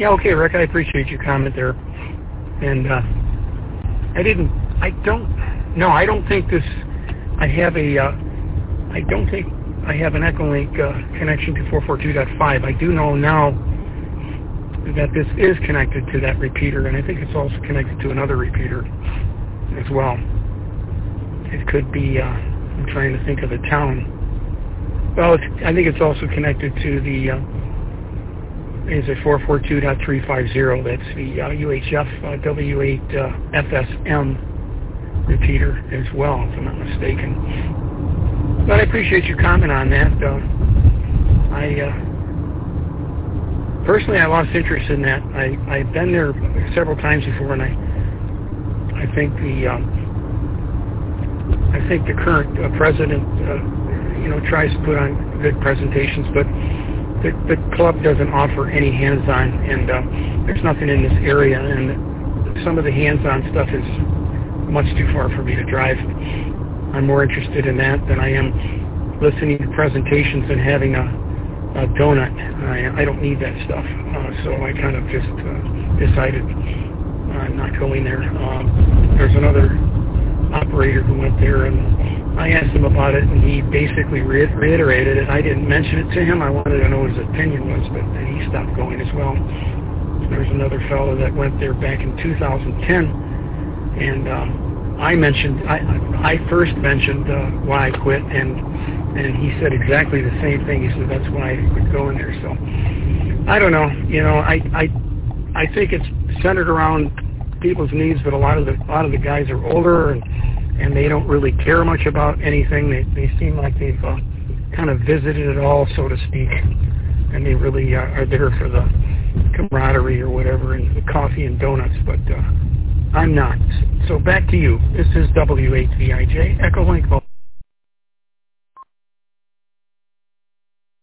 Yeah, okay, Rick, I appreciate your comment there. And I don't think this, I don't think I have an Echolink connection to 442.5. I do know now that this is connected to that repeater, and I think it's also connected to another repeater as well. It could be, I'm trying to think of the town. Well, I think it's also connected to the, is it 442.350? That's the UHF W8 FSM repeater as well, if I'm not mistaken. But I appreciate your comment on that. Personally, I lost interest in that. I've been there several times before, and I think the current president, tries to put on good presentations, but the club doesn't offer any hands-on, and there's nothing in this area, and some of the hands-on stuff is much too far for me to drive. I'm more interested in that than I am listening to presentations and having a donut. I don't need that stuff, so I kind of just decided I'm not going there. There's another operator who went there, and I asked him about it, and he basically reiterated it. I didn't mention it to him. I wanted to know what his opinion was, but then he stopped going as well. There's another fellow that went there back in 2010, and I first mentioned why I quit, and he said exactly the same thing. He said that's why I quit going there. So I don't know. I think it's centered around people's needs, but a lot of the guys are older, and they don't really care much about anything. They seem like they've kind of visited it all, so to speak, and they really are there for the camaraderie or whatever, and the coffee and donuts, but I'm not. So back to you. This is W8VIJ, Echolink.